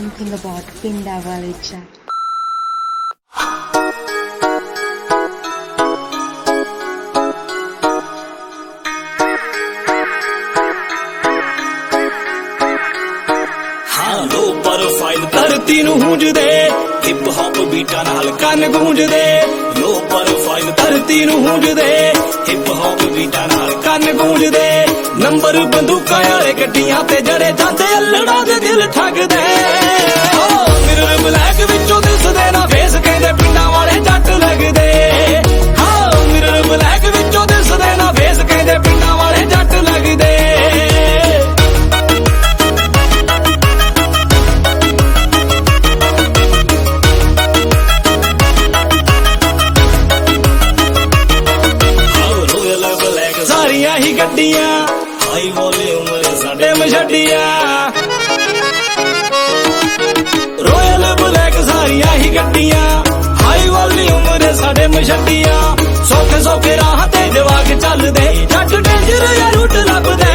something about Pinda Village. Low profile धरती नूं गूंजदे hip hop beta नाल कन गूंजदे लो प्रोफाइल धरती नूं गूंजदे हिप हॉप बीटा नाल कन गूंजदे नंबर बंदूकां वाले गड्डियां ते जड़े जांदे अल्लड़ां दे दिल ठगदे मिरर ब्लैक विचों दिसदे ना फेस कहंदे पिंडां वाले जट लगदे मिरर ब्लैक विचों दिसदे ना फेस कहंदे पिंडां वाले जट लगदे सारिया ही गड्डियां हाई वॉल्यूम साडे मछडियां रॉयल ब्लैक सारिया ही गड्डियां हाई वॉल्यूम रे साडे मछडियां सौखे सौखे राह ते जवाक चलदे जट डेंजर या रूट लभदे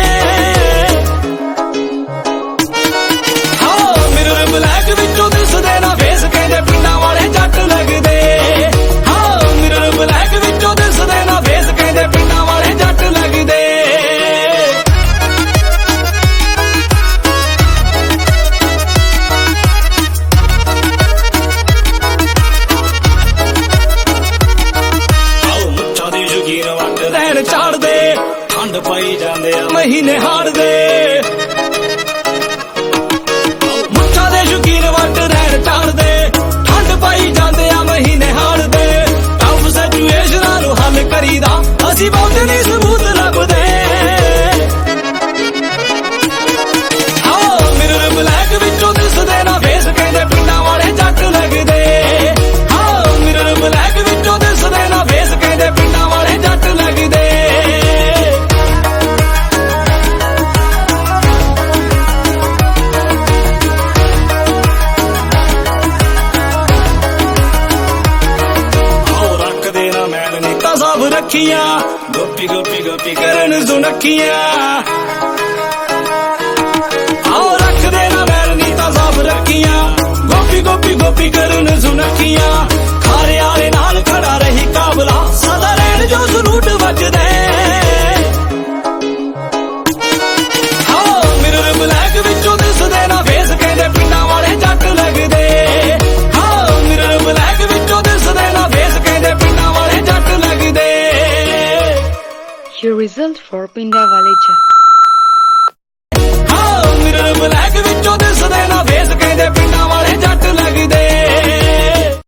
मिरर ब्लैक विचों दिसदे ना फेस कहंदे पिंडां वाले जट लगदे मिरर ब्लैक विचों दिसदे ना फेस कहंदे पिंडां वाले जट लगदे रैन चाड़दे ठंड पाई जांदे महीने हाड़दे मुच्छां दे शौकीन वट रैन चाड़दे ठंड पाई जांदे महीने हाड़दे टफ सिचुएशनां नूं हल करीदा असीं बहुत नहीं सबूत लभदे मिरर ब्लैक विचों दिसदे ना फेस कहंदे पिंडां वाले जट लगदे मिरर ब्लैक विचों दिसदे ना फेस कहंदे पिंडां वाले जट लगदे रखदे ना मैल नीता साफ रखियां गोपी गोपी गोपी करन सुनखियां रखदे ना मैल नीता साफ रखियां गोपी गोपी गोपी करन सुनखियां खारे आले नाल खड़ा रही काबला सदा रैन जो सलूट वजदे मिरर ब्लैक विचों दिसदे ना फेस कहंदे पिंडां वाले जट लगदे मिरर ब्लैक विचों दिसदे ना फेस कहंदे पिंडां वाले जट लगदे Your result for Pinda Village.